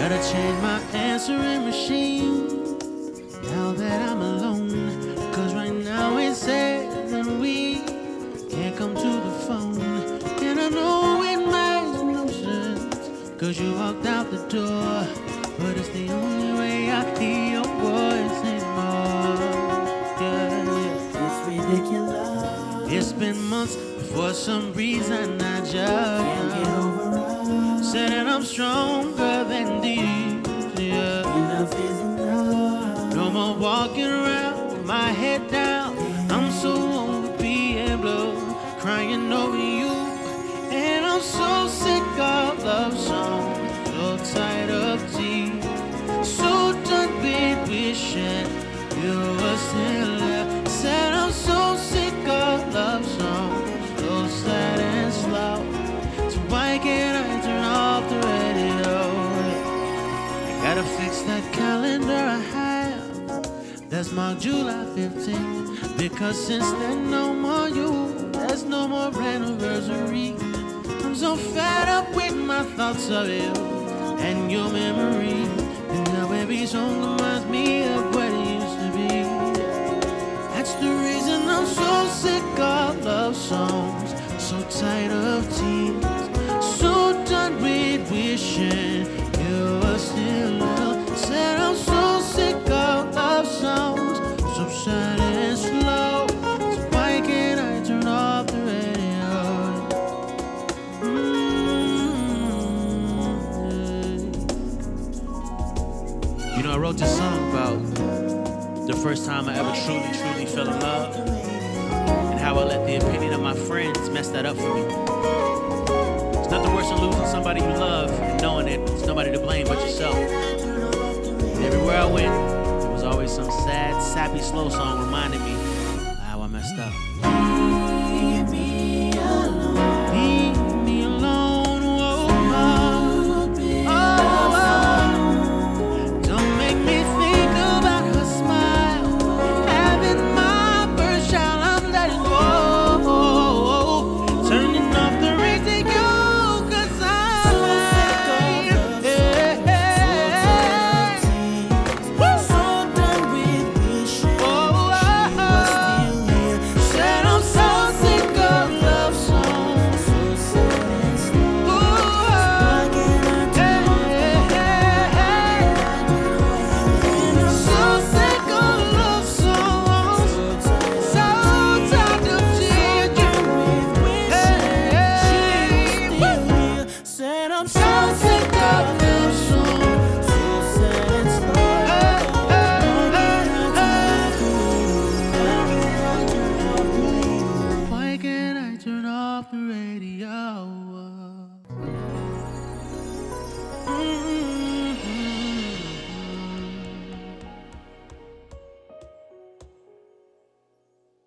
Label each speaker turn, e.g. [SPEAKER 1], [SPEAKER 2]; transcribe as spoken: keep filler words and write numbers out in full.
[SPEAKER 1] Gotta change my answering machine now that I'm alone. Cause right now it's sad that we can't come to the phone. And I know it makes no sense, cause you walked out the door. But it's the only way I hear your voice anymore. Yeah,
[SPEAKER 2] It's ridiculous.
[SPEAKER 1] it's been months, but for some reason I just
[SPEAKER 2] Can't get over us.
[SPEAKER 1] said that I'm stronger than these. Yeah.
[SPEAKER 2] Enough is enough.
[SPEAKER 1] No more walking around with my head down. I'm so over being blue, crying over you. And I'm so sick of love songs, so tired of tears, so done with wishing you were still there. Said I'm so sick of love songs, so sad and slow. So why can't I turn off the radio? I gotta fix that calendar I have that's marked July fifteenth. Because since then no more you, there's no more anniversary. I'm so fed up with my thoughts of you and your memory. And now every song reminds me of what it used to be. That's the reason I'm so sick of love songs, so tired of tears, so done with wishing you were still love. Said I'm so sick of love songs, so sad and slow. So why can't I turn off the radio? Mm-hmm. You know, I wrote this song about the first time I ever truly, truly fell in love, and how I let the opinion of my friends mess that up for me. It's nothing worse than losing somebody you love and knowing that it's nobody to blame but yourself. And everywhere I went, there was always some sad, sappy, slow song reminding me